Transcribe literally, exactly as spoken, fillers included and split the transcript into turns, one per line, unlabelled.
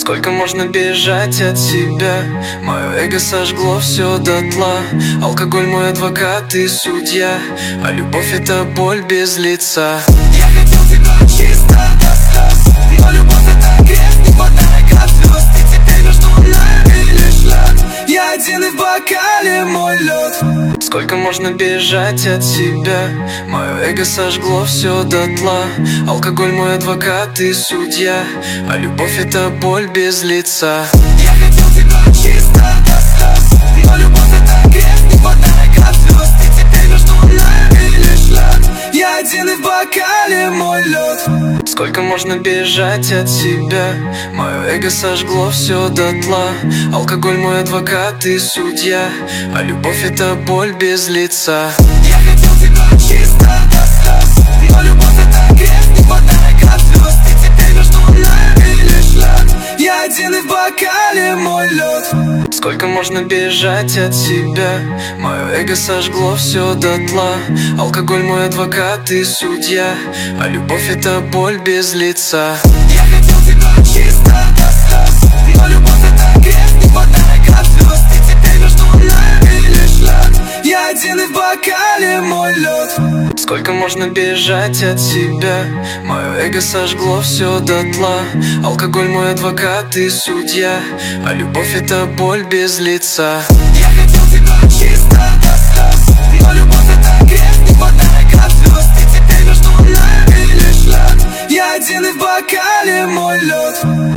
Сколько можно бежать от себя? Мое эго сожгло все дотла. Алкоголь мой адвокат и судья, а любовь это боль без лица.
Я хотел тебя чисто до слез, но любовь это грех, не хватает как звезд. И теперь между нами лишь лед. Я один и в бокале мой лед.
Сколько можно бежать от себя? Мое эго сожгло все дотла. Алкоголь мой адвокат и судья, а любовь это боль без лица.
Я хотел тебя чисто до слез, но любовь это грех, не хватает как звезд. И теперь между нами лишь лед. Я один и в бокале мой лед.
Сколько можно бежать от себя? Мое эго сожгло все дотла. Алкоголь мой адвокат и судья, а любовь это боль без лица.
Я хотел тебя чисто до слез, но любовь это грех, не хватает как звезд. И теперь между нами лишь лед. Я один и в бокале мой лед.
Сколько можно бежать от себя? Мое эго сожгло все дотла. Алкоголь мой адвокат и судья, а любовь это боль без лица.
Я хотел тебя чисто до слез, но любовь это грех, не хватает как звезд. И теперь между нами лишь лед. Я один и в бокале мой лед.
Сколько можно бежать от себя? Мое эго сожгло все дотла. Алкоголь мой адвокат и судья, а любовь это боль без лица.
Я хотел тебя чисто до слез, но любовь это грех, не хватает как звезд. И теперь между нами лишь лед. Я один и в бокале мой лед.